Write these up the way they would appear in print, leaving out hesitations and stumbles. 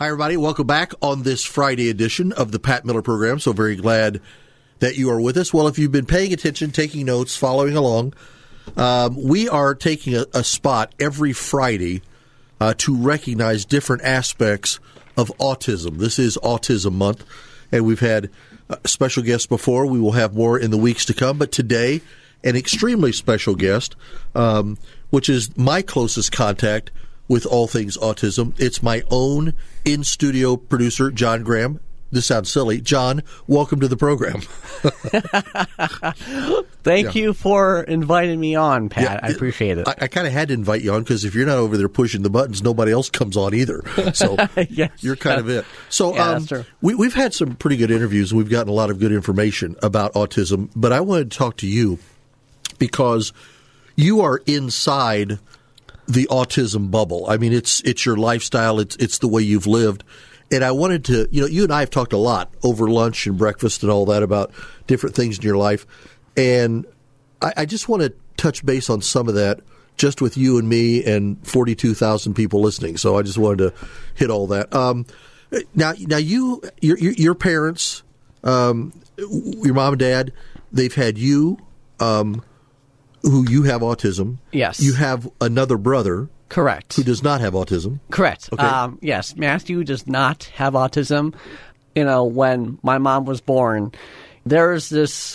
Hi, everybody. Welcome back on this Friday edition of the Pat Miller Program. So very glad that you are with us. Well, if you've been paying attention, taking notes, following along, we are taking a spot every Friday to recognize different aspects of autism. This is Autism Month, and we've had special guests before. We will have more in the weeks to come. But today, an extremely special guest, which is my closest contact with all things autism. It's my own in-studio producer, John Graham. This sounds silly. John, welcome to the program. Thank you for inviting me on, Pat. Yeah, I appreciate it. I kind of had to invite you on because if you're not over there pushing the buttons, nobody else comes on either. So Yes, you're kind of it. So that's true. We've had some pretty good interviews. We've gotten a lot of good information about autism. But I wanted to talk to you because you are inside the autism bubble. I mean, it's your lifestyle. It's the way you've lived. And I wanted to, you and I have talked a lot over lunch and breakfast and all that about different things in your life. And I just want to touch base on some of that just with you and me and 42,000 people listening. So I just wanted to hit all that. Now your parents, your mom and dad, they've had you, who you have autism. Yes. You have another brother. Correct. Who does not have autism. Correct. Okay. Yes, Matthew does not have autism. When my mom was born, there's this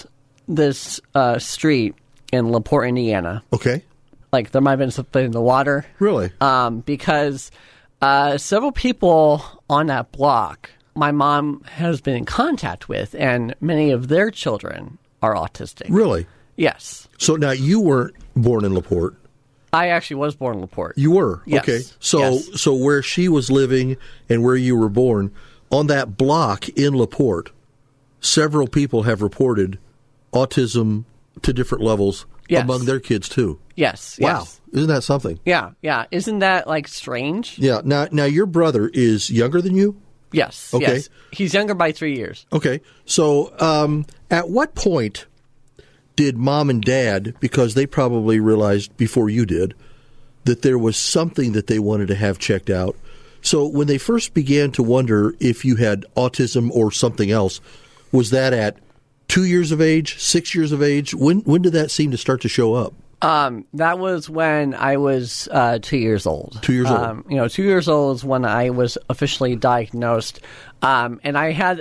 street in LaPorte, Indiana. Okay. Like there might have been something in the water. Really? Because several people on that block my mom has been in contact with, and many of their children are autistic. Really? Yes. So now you weren't born in LaPorte. I actually was born in LaPorte. You were? Yes. Okay. So Yes. so where she was living and where you were born, on that block in LaPorte, several people have reported autism to different levels Yes. among their kids too. Yes. Wow. Yes. Isn't that something? Yeah. Yeah. Isn't that strange? Yeah. Now your brother is younger than you? Yes. Okay. Yes. He's younger by 3 years. Okay. So at what point did mom and dad, because they probably realized before you did, that there was something that they wanted to have checked out? So when they first began to wonder if you had autism or something else, was that at 2 years of age, 6 years of age? When did that seem to start to show up? That was when I was 2 years old. 2 years old. 2 years old is when I was officially diagnosed, and I had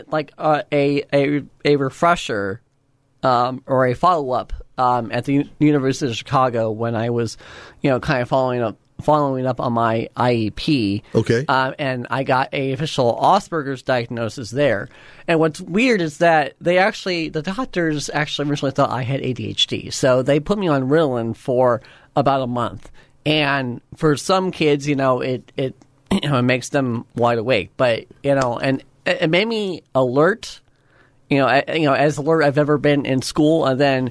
a refresher or a follow up at the University of Chicago when I was, kind of following up on my IEP. Okay. And I got a official Asperger's diagnosis there. And what's weird is that the doctors actually originally thought I had ADHD. So they put me on Ritalin for about a month. And for some kids, it makes them wide awake. But, and it made me alert, as alert I've ever been in school. And then,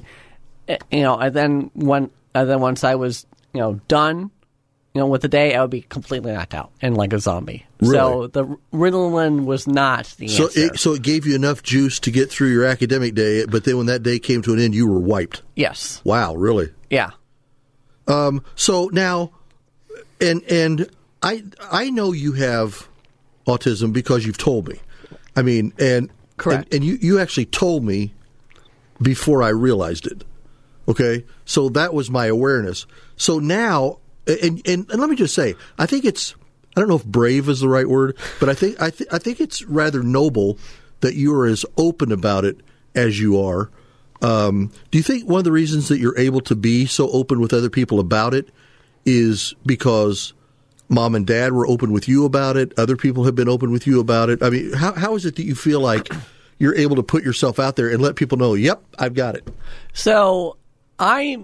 once I was, done, with the day, I would be completely knocked out and like a zombie. Really? So the Ritalin was not the answer. So it gave you enough juice to get through your academic day, but then when that day came to an end, you were wiped. Yes. Wow, really? Yeah. So now, and I know you have autism because you've told me. I mean, Correct. And you actually told me before I realized it. Okay? So that was my awareness. So now, and let me just say, I think I don't know if brave is the right word, but I think it's rather noble that you are as open about it as you are. Do you think one of the reasons that you're able to be so open with other people about it is because mom and dad were open with you about it? Other people have been open with you about it? I mean, how is it that you feel like you're able to put yourself out there and let people know, yep, I've got it? So I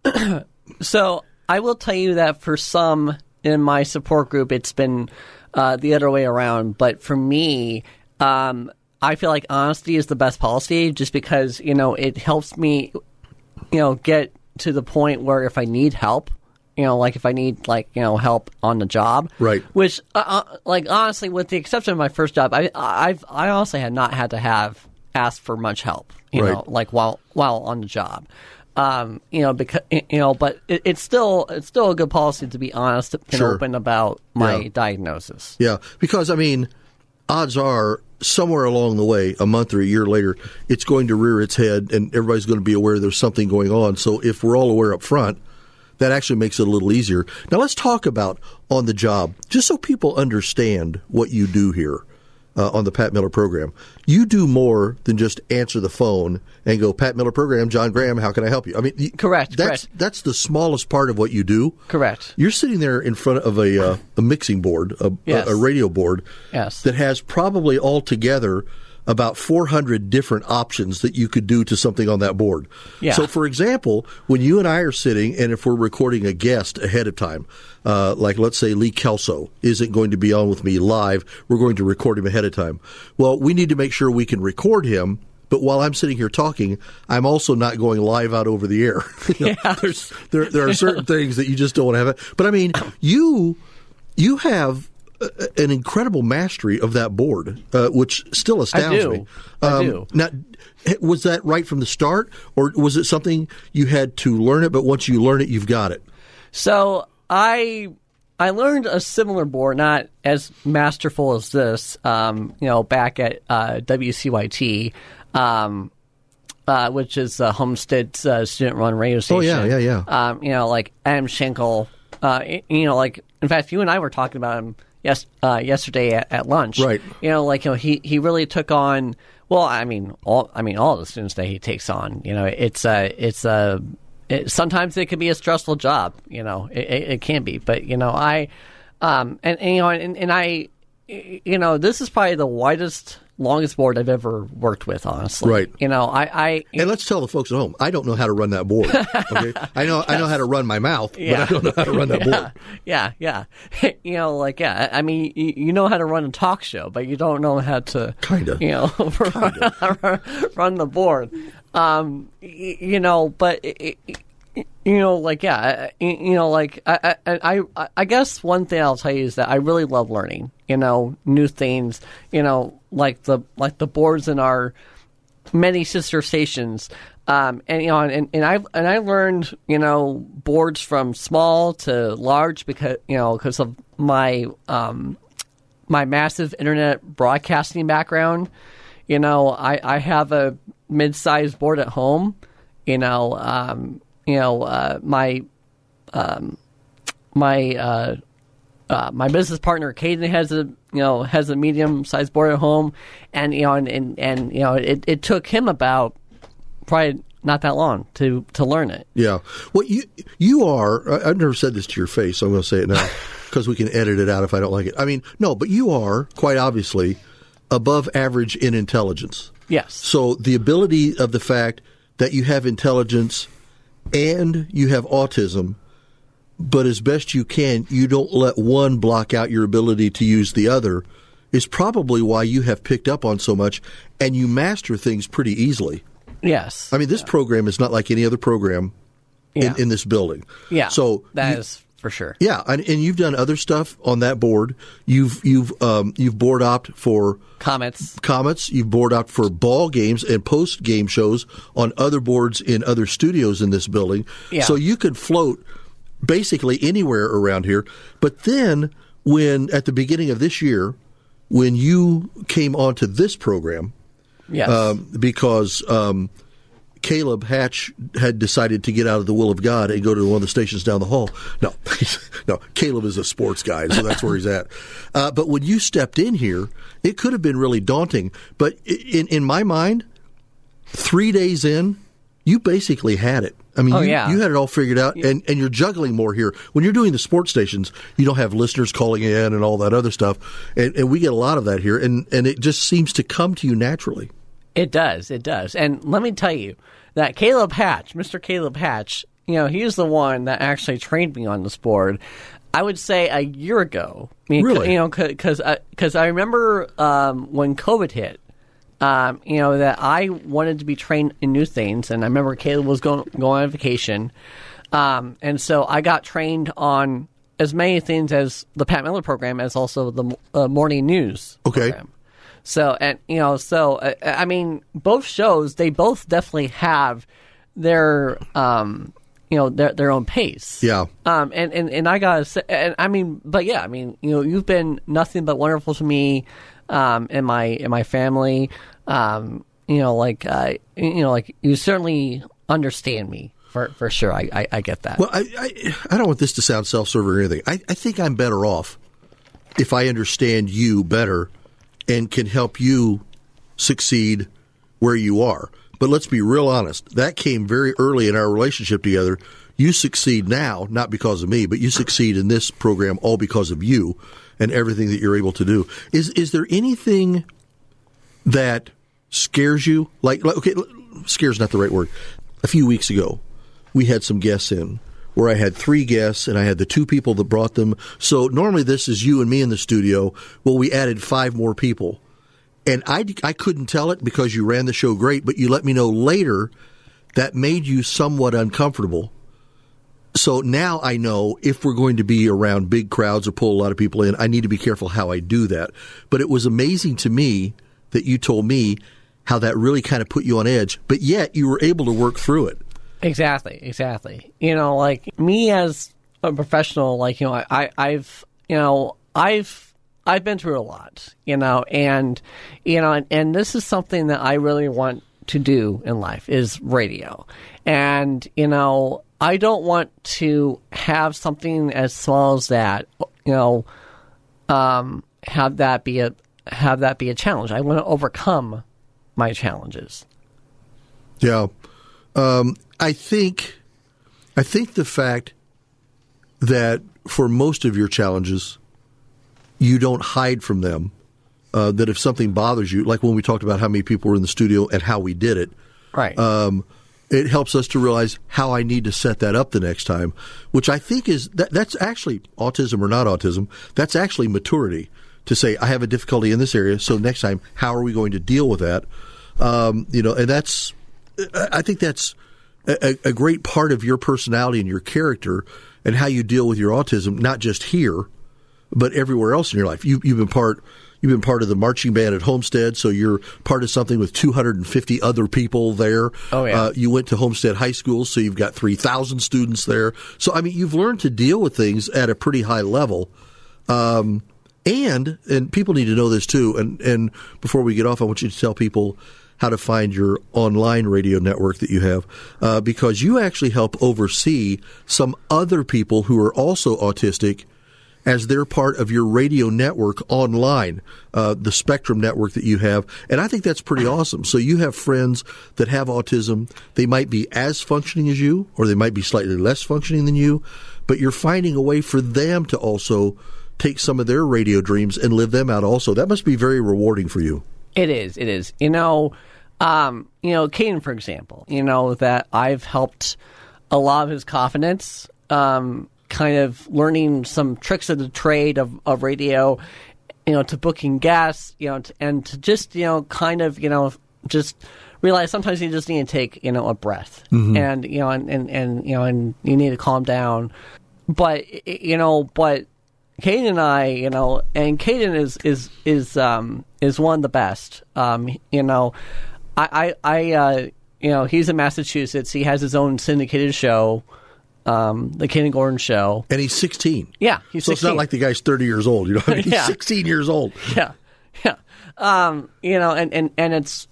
will tell you that for some in my support group, it's been the other way around. But for me, I feel like honesty is the best policy just because, it helps me, get to the point where if I need help, if I need, help on the job. Right. Which, honestly, with the exception of my first job, I honestly had not had to asked for much help, while on the job. Because but it's still a good policy to be honest and Sure. open about my diagnosis. Yeah, because I mean, odds are somewhere along the way, a month or a year later, it's going to rear its head and everybody's going to be aware there's something going on. So if we're all aware up front, that actually makes it a little easier. Now let's talk about on the job, just so people understand what you do here on the Pat Miller program. You do more than just answer the phone and go, Pat Miller program, John Graham, how can I help you? I mean, Correct. That's the smallest part of what you do. Correct. You're sitting there in front of a mixing board, Yes. a radio board Yes. that has probably altogether about 400 different options that you could do to something on that board. Yeah. So, for example, when you and I are sitting, and if we're recording a guest ahead of time, like let's say Lee Kelso isn't going to be on with me live, we're going to record him ahead of time. Well, we need to make sure we can record him. But while I'm sitting here talking, I'm also not going live out over the air. There are certain things that you just don't want to have. But I mean, you have an incredible mastery of that board, which still astounds me. I do. Now, was that right from the start, or was it something you had to learn it, but once you learn it, you've got it? So I learned a similar board, not as masterful as this, back at WCYT, which is Homestead's student-run radio station. Oh, yeah. Like Adam Schenkel. In fact, you and I were talking about him yesterday at lunch. Right. He really took on. Well, all the students that he takes on. Sometimes it can be a stressful job. It can be, but this is probably the longest board I've ever worked with, honestly. Right. And let's tell the folks at home, I don't know how to run that board. Okay, I know how to run my mouth, but I don't know how to run that board. Yeah. I mean, you know how to run a talk show, but you don't know how to run the board. I guess one thing I'll tell you is that I really love learning, new things, like the boards in our many sister stations. And I learned, boards from small to large because of my, my massive internet broadcasting background. I have a mid-sized board at home, my business partner Caden has a medium-sized board at home, and it took him about probably not that long to learn it. Yeah. Well, you are. I've never said this to your face, so I'm going to say it now because we can edit it out if I don't like it. I mean, no, but you are quite obviously above average in intelligence. Yes. So the ability of the fact that you have intelligence and you have autism, but as best you can, you don't let one block out your ability to use the other, is probably why you have picked up on so much and you master things pretty easily. Yes. I mean, this program is not like any other program in this building. Yeah. So that is for sure. Yeah, and you've done other stuff on that board. You've board opt for Comets. You've board opt for ball games and post game shows on other boards in other studios in this building. Yeah. So you could float basically anywhere around here. But then when at the beginning of this year, when you came onto this program, yes, because Caleb Hatch had decided to get out of the will of God and go to one of the stations down the hall. No, Caleb is a sports guy, so that's where he's at. But when you stepped in here, it could have been really daunting. But in my mind, 3 days in, you basically had it. I mean, you had it all figured out, and you're juggling more here. When you're doing the sports stations, you don't have listeners calling in and all that other stuff, and we get a lot of that here, and it just seems to come to you naturally. It does. And let me tell you that Caleb Hatch, Mr. Caleb Hatch, he's the one that actually trained me on the sport. I would say a year ago. Really? Because I remember when COVID hit, that I wanted to be trained in new things, and I remember Caleb was going on vacation, and so I got trained on as many things as the Pat Miller program, as also the morning news program. So, I mean, both shows, they both definitely have their, their own pace. Yeah. And I gotta say, and I mean, but yeah, I mean, you've been nothing but wonderful to me, and my family. Like you certainly understand me for sure. I get that. Well, I don't want this to sound self-serving or anything. I think I'm better off if I understand you better and can help you succeed where you are. But let's be real honest. That came very early in our relationship together. You succeed now, not because of me, but you succeed in this program all because of you and everything that you're able to do. Is there anything that scares you? Okay, scares not the right word. A few weeks ago, we had some guests in where I had 3 guests and I had the 2 people that brought them. So normally this is you and me in the studio. Well, we added 5 more people. And I couldn't tell it because you ran the show great, but you let me know later that made you somewhat uncomfortable. So now I know if we're going to be around big crowds or pull a lot of people in, I need to be careful how I do that. But it was amazing to me that you told me how that really kind of put you on edge, but yet you were able to work through it. Exactly. Like me as a professional, I've been through a lot, and this is something that I really want to do in life is radio. And, I don't want to have something as small as that, have that be a challenge. I want to overcome my challenges. Yeah. I think the fact that for most of your challenges, you don't hide from them, that if something bothers you, like when we talked about how many people were in the studio and how we did it, right? It helps us to realize how I need to set that up the next time, which I think that's actually autism or not autism. That's actually maturity to say, I have a difficulty in this area, so next time, how are we going to deal with that? And I think that's a great part of your personality and your character and how you deal with your autism, not just here, but everywhere else in your life. You've been part of the marching band at Homestead, so you're part of something with 250 other people there. Oh, yeah. You went to Homestead High School, so you've got 3,000 students there. So, I mean, you've learned to deal with things at a pretty high level. And people need to know this too. And before we get off, I want you to tell people how to find your online radio network that you have, because you actually help oversee some other people who are also autistic as they're part of your radio network online, the Spectrum network that you have. And I think that's pretty awesome. So you have friends that have autism. They might be as functioning as you, or they might be slightly less functioning than you, but you're finding a way for them to also take some of their radio dreams and live them out also. That must be very rewarding for you. It is. Caden, for example, that I've helped a lot of his confidence, kind of learning some tricks of the trade of radio, to booking guests, and to just, just realize sometimes you just need to take, a breath, mm-hmm. and you need to calm down. But, but Caden and I, and Caden is one of the best. He's in Massachusetts. He has his own syndicated show, the Caden Gordon Show. And he's 16. Yeah, he's 16. So it's not like the guy's 30 years old. He's yeah. 16 years old. Yeah. And it's,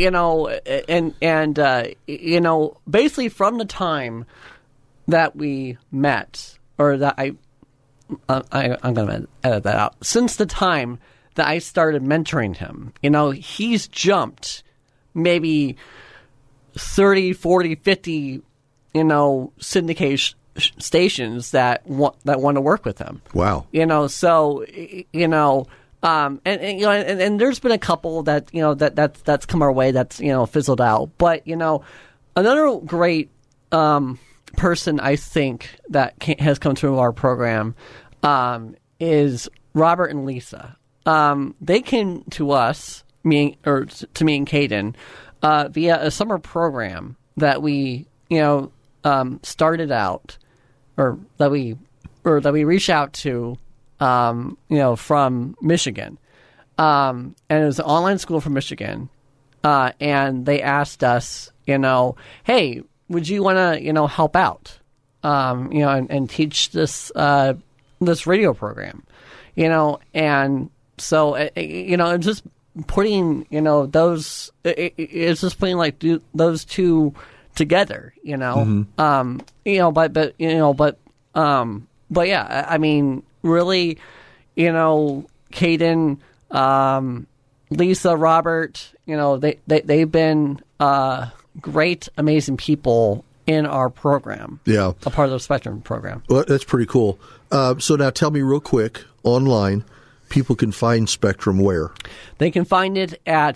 basically from the time that we met, or that I'm going to edit that out. Since the time that I started mentoring him, he's jumped maybe 30, 40, 50, syndication stations that want to work with him. Wow. So, and there's been a couple that, that's come our way that's, fizzled out. But, another great, person I think that has come through our program, is Robert and Lisa. They came to us, to me and Caden, via a summer program that we, started out, or that we reached out to, from Michigan. And it was an online school from Michigan. And they asked us, hey, would you want to, help out? and teach this this radio program, and so it's just putting those it's just putting like those two together, but yeah, I mean, really, Caden, Lisa, Robert, they've been great, amazing people in our program. Yeah. A part of the Spectrum program. Well, that's pretty cool. So now tell me real quick, online, people can find Spectrum where? They can find it at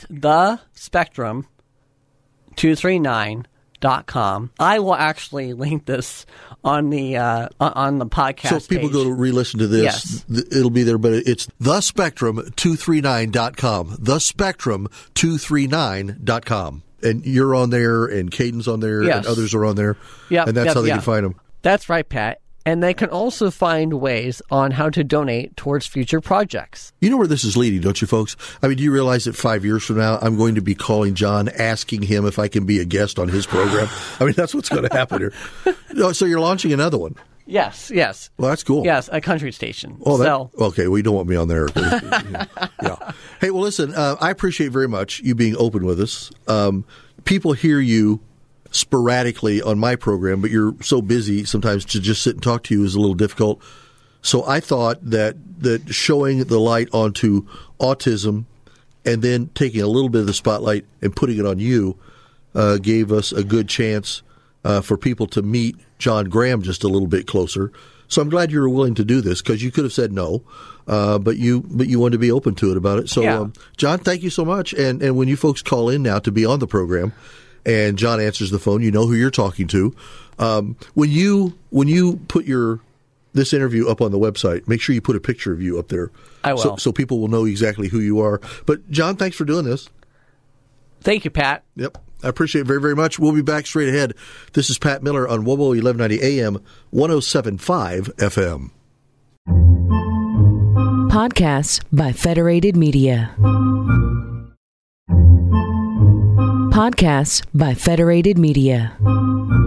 thespectrum239.com. I will actually link this on the podcast. So if people go to re-listen to this, yes, it'll be there, but it's thespectrum239.com. Thespectrum239.com. And you're on there, and Caden's on there, yes, and others are on there. Yeah, and that's how they can find them. That's right, Pat. And they can also find ways on how to donate towards future projects. You know where this is leading, don't you, folks? I mean, do you realize that 5 years from now, I'm going to be calling John, asking him if I can be a guest on his program? I mean, that's what's going to happen here. So you're launching another one. Yes. Well, that's cool. Yes, a country station. Oh, okay. Well, you don't want me on there. Yeah. Hey, well, listen, I appreciate very much you being open with us. People hear you sporadically on my program, but you're so busy sometimes to just sit and talk to you is a little difficult. So I thought that showing the light onto autism and then taking a little bit of the spotlight and putting it on you gave us a good chance for people to meet John Graham just a little bit closer. So I'm glad you were willing to do this, because you could have said no, but you wanted to be open to it about it. So, yeah. John, thank you so much. And when you folks call in now to be on the program, and John answers the phone, you know who you're talking to. When you put this interview up on the website, make sure you put a picture of you up there. I will. So people will know exactly who you are. But, John, thanks for doing this. Thank you, Pat. Yep. I appreciate it very, very much. We'll be back straight ahead. This is Pat Miller on WOBO 1190 AM, 107.5 FM. Podcasts by Federated Media. Podcasts by Federated Media.